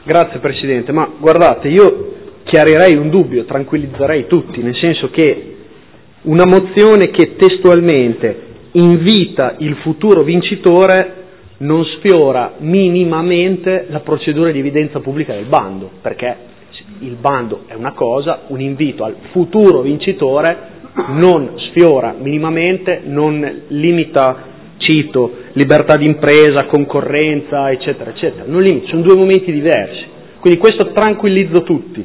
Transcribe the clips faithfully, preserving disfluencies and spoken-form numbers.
Grazie Presidente, ma guardate, io chiarirei un dubbio, tranquillizzerei tutti, nel senso che una mozione che testualmente invita il futuro vincitore non sfiora minimamente la procedura di evidenza pubblica del bando, perché il bando è una cosa, un invito al futuro vincitore non sfiora minimamente, non limita, cito, libertà di impresa, concorrenza, eccetera, eccetera, non limita, sono due momenti diversi, quindi questo tranquillizzo tutti.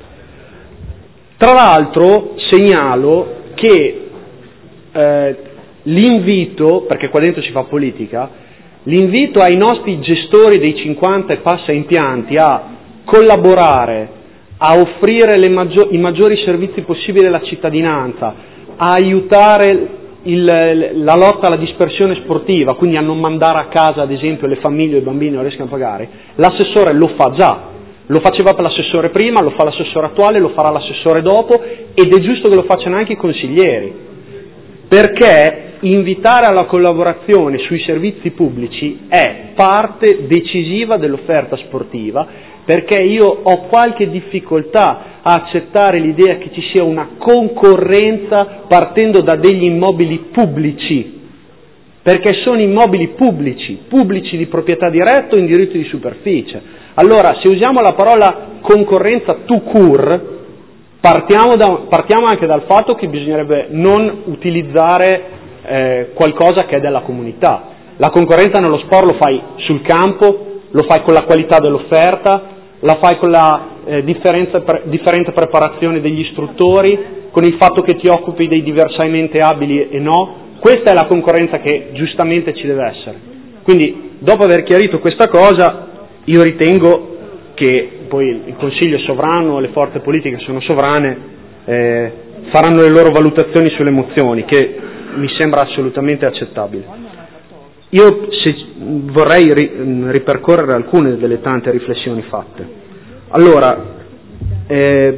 Tra l'altro segnalo che eh, l'invito, perché qua dentro si fa politica, l'invito ai nostri gestori dei cinquanta e passa impianti a collaborare, a offrire le maggior, i maggiori servizi possibili alla cittadinanza, a aiutare il, la lotta alla dispersione sportiva, quindi a non mandare a casa ad esempio le famiglie o i bambini non riescono a pagare, l'assessore lo fa già, lo faceva per l'assessore prima, lo fa l'assessore attuale, lo farà l'assessore dopo ed è giusto che lo facciano anche i consiglieri, perché invitare alla collaborazione sui servizi pubblici è parte decisiva dell'offerta sportiva, perché io ho qualche difficoltà a accettare l'idea che ci sia una concorrenza partendo da degli immobili pubblici, perché sono immobili pubblici, pubblici di proprietà diretta o in diritto di superficie. Allora, se usiamo la parola concorrenza tout court, partiamo, da, partiamo anche dal fatto che bisognerebbe non utilizzare eh, qualcosa che è della comunità. La concorrenza nello sport lo fai sul campo, lo fai con la qualità dell'offerta, la fai con la eh, differenza, pre, differente preparazione degli istruttori, con il fatto che ti occupi dei diversamente abili e no. Questa è la concorrenza che giustamente ci deve essere. Quindi, dopo aver chiarito questa cosa, io ritengo che poi il Consiglio è sovrano, le forze politiche sono sovrane, eh, faranno le loro valutazioni sulle mozioni, che mi sembra assolutamente accettabile. Io se, vorrei ri, ripercorrere alcune delle tante riflessioni fatte. Allora, eh,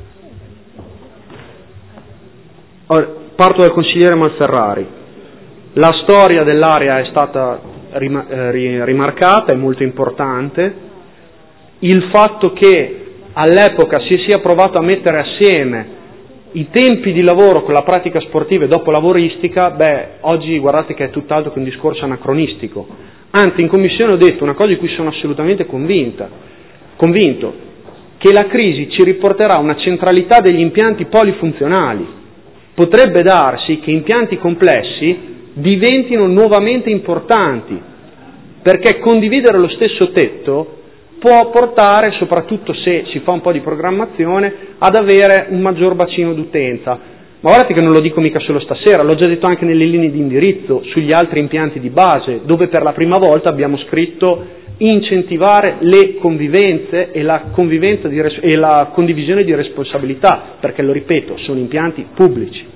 parto dal consigliere Malferrari. La storia dell'area è stata rim, eh, rimarcata, è molto importante. Il fatto che all'epoca si sia provato a mettere assieme i tempi di lavoro con la pratica sportiva e dopo lavoristica, beh, oggi guardate che è tutt'altro che un discorso anacronistico. Anzi, in commissione ho detto una cosa di cui sono assolutamente convinta, convinto, che la crisi ci riporterà una centralità degli impianti polifunzionali. Potrebbe darsi che impianti complessi diventino nuovamente importanti, perché condividere lo stesso tetto può portare, soprattutto se si fa un po' di programmazione, ad avere un maggior bacino d'utenza. Ma guardate che non lo dico mica solo stasera, l'ho già detto anche nelle linee di indirizzo, sugli altri impianti di base, dove per la prima volta abbiamo scritto incentivare le convivenze e la, convivenza di res- e la condivisione di responsabilità, perché lo ripeto, sono impianti pubblici.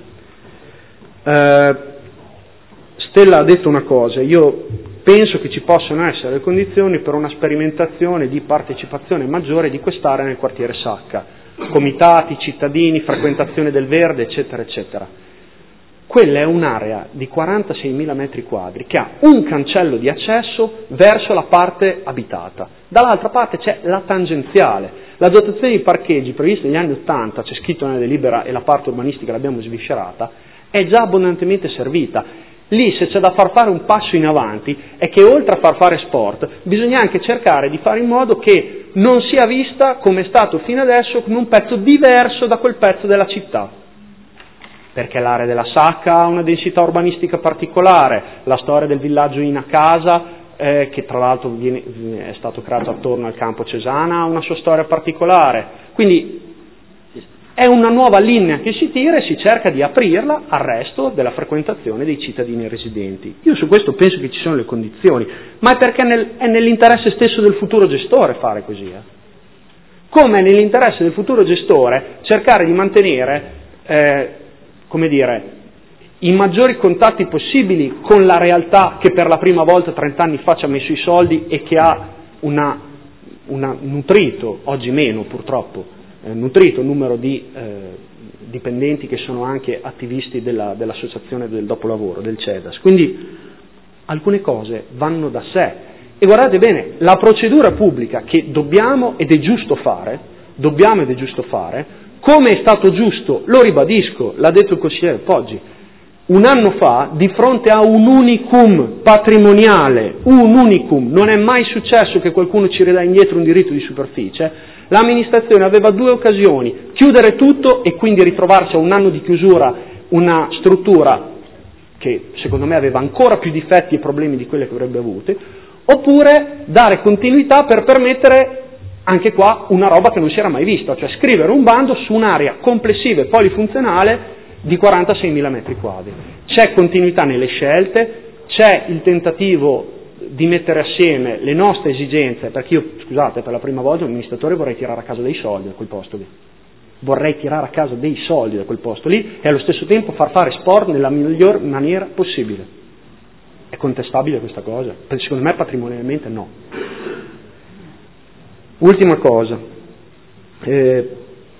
Eh, Stella ha detto una cosa, io penso che ci possano essere le condizioni per una sperimentazione di partecipazione maggiore di quest'area nel quartiere Sacca, comitati, cittadini, frequentazione del verde, eccetera, eccetera. Quella è un'area di quarantaseimila metri quadri che ha un cancello di accesso verso la parte abitata. Dall'altra parte c'è la tangenziale. La dotazione di parcheggi prevista negli anni Ottanta, c'è scritto nella delibera e la parte urbanistica l'abbiamo sviscerata, è già abbondantemente servita. Lì se c'è da far fare un passo in avanti è che oltre a far fare sport bisogna anche cercare di fare in modo che non sia vista, come è stato fino adesso, come un pezzo diverso da quel pezzo della città. Perché l'area della Sacca ha una densità urbanistica particolare, la storia del villaggio in a casa, eh, che tra l'altro viene, è stato creato attorno al campo Cesana, ha una sua storia particolare. Quindi è una nuova linea che si tira e si cerca di aprirla al resto della frequentazione dei cittadini residenti. Io su questo penso che ci sono le condizioni, ma è perché nel, è nell'interesse stesso del futuro gestore fare così. Eh. Come è nell'interesse del futuro gestore cercare di mantenere, eh, come dire, i maggiori contatti possibili con la realtà che per la prima volta trent'anni fa ci ha messo i soldi e che ha una, una nutrito, oggi meno purtroppo, Eh, nutrito numero di eh, dipendenti che sono anche attivisti della, dell'associazione del dopolavoro, del C E D A S. Quindi alcune cose vanno da sé. E guardate bene, la procedura pubblica che dobbiamo ed è giusto fare, dobbiamo ed è giusto fare, come è stato giusto, lo ribadisco, l'ha detto il consigliere Poggi, un anno fa, di fronte a un unicum patrimoniale, un unicum, non è mai successo che qualcuno ci ridà indietro un diritto di superficie, l'amministrazione aveva due occasioni, chiudere tutto e quindi ritrovarsi a un anno di chiusura una struttura che secondo me aveva ancora più difetti e problemi di quelle che avrebbe avute, oppure dare continuità per permettere anche qua una roba che non si era mai vista, cioè scrivere un bando su un'area complessiva e polifunzionale di quarantaseimila metri quadri. C'è continuità nelle scelte, c'è il tentativo di mettere assieme le nostre esigenze, perché io, scusate, per la prima volta un amministratore vorrei tirare a casa dei soldi da quel posto lì, vorrei tirare a casa dei soldi da quel posto lì e allo stesso tempo far fare sport nella miglior maniera possibile. È contestabile questa cosa? Secondo me patrimonialmente no. Ultima cosa, eh,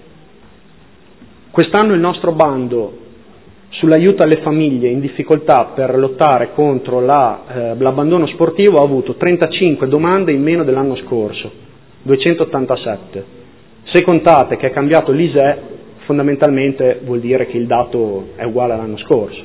quest'anno il nostro bando sull'aiuto alle famiglie in difficoltà per lottare contro la, eh, l'abbandono sportivo ha avuto trentacinque domande in meno dell'anno scorso, duecentottantasette. Se contate che è cambiato l'I S E E, fondamentalmente vuol dire che il dato è uguale all'anno scorso.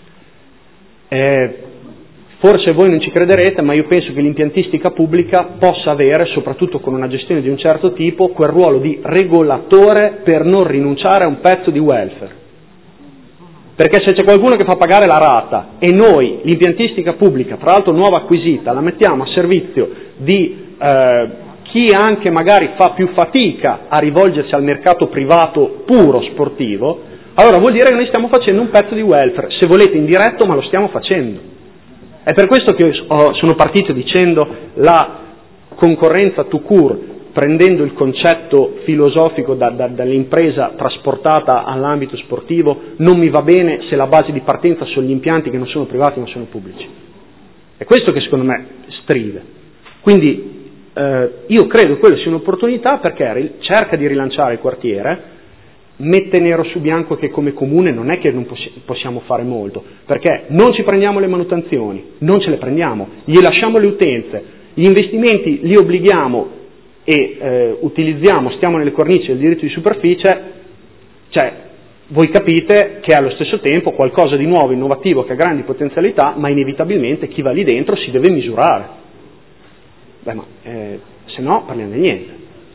Eh, Forse voi non ci crederete, ma io penso che l'impiantistica pubblica possa avere, soprattutto con una gestione di un certo tipo, quel ruolo di regolatore per non rinunciare a un pezzo di welfare. Perché se c'è qualcuno che fa pagare la rata e noi, l'impiantistica pubblica, tra l'altro nuova acquisita, la mettiamo a servizio di eh, chi anche magari fa più fatica a rivolgersi al mercato privato puro sportivo, allora vuol dire che noi stiamo facendo un pezzo di welfare, se volete indiretto, ma lo stiamo facendo. È per questo che sono partito dicendo la concorrenza tout court, prendendo il concetto filosofico da, da, dall'impresa trasportata all'ambito sportivo, non mi va bene se la base di partenza sono gli impianti che non sono privati ma sono pubblici. È questo che secondo me stride. Quindi eh, io credo che quella sia un'opportunità perché cerca di rilanciare il quartiere, mette nero su bianco che come comune non è che non possiamo fare molto, perché non ci prendiamo le manutenzioni, non ce le prendiamo, gli lasciamo le utenze, gli investimenti li obblighiamo e eh, utilizziamo, stiamo nelle cornici del diritto di superficie, cioè voi capite che è allo stesso tempo qualcosa di nuovo, innovativo, che ha grandi potenzialità, ma inevitabilmente chi va lì dentro si deve misurare. Beh, ma eh, se no parliamo di niente.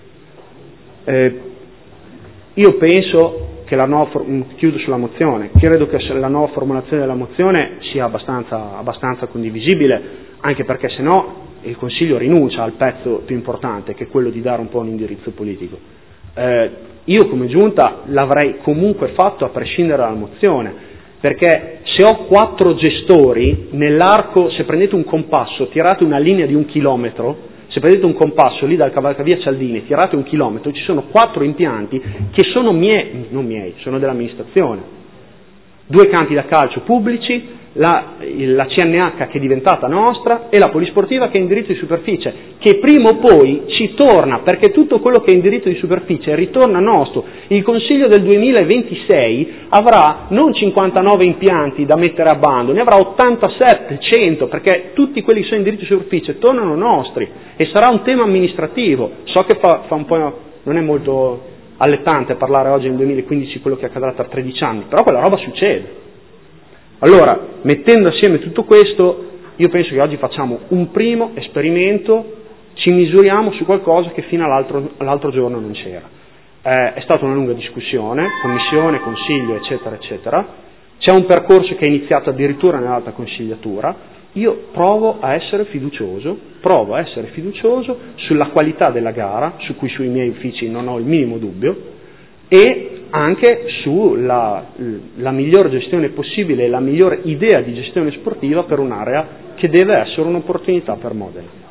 Eh, Io penso che la nuova, chiudo sulla mozione, credo che la nuova formulazione della mozione sia abbastanza, abbastanza condivisibile, anche perché se no il Consiglio rinuncia al pezzo più importante, che è quello di dare un po' un indirizzo politico. Eh, io come Giunta l'avrei comunque fatto a prescindere dalla mozione, perché se ho quattro gestori, nell'arco, se prendete un compasso, tirate una linea di un chilometro, se prendete un compasso lì dal Cavalcavia Cialdini, tirate un chilometro, ci sono quattro impianti che sono miei, non miei, sono dell'amministrazione. Due campi da calcio pubblici, la, la C N H che è diventata nostra e la polisportiva che è in diritto di superficie, che prima o poi ci torna, perché tutto quello che è in diritto di superficie ritorna nostro. Il Consiglio del duemilaventisei avrà non cinquantanove impianti da mettere a bando, ne avrà ottantasette, cento, perché tutti quelli che sono in diritto di superficie tornano nostri e sarà un tema amministrativo. So che fa, fa un po', non è molto allettante parlare oggi nel duemilaquindici quello che accadrà tra tredici anni, però quella roba succede. Allora, mettendo assieme tutto questo, io penso che oggi facciamo un primo esperimento, ci misuriamo su qualcosa che fino all'altro, all'altro giorno non c'era. Eh, è stata una lunga discussione, commissione, consiglio, eccetera, eccetera. C'è un percorso che è iniziato addirittura nell'alta consigliatura. Io provo a essere fiducioso, provo a essere fiducioso sulla qualità della gara, su cui sui miei uffici non ho il minimo dubbio, e anche sulla la miglior gestione possibile e la migliore idea di gestione sportiva per un'area che deve essere un'opportunità per Modena.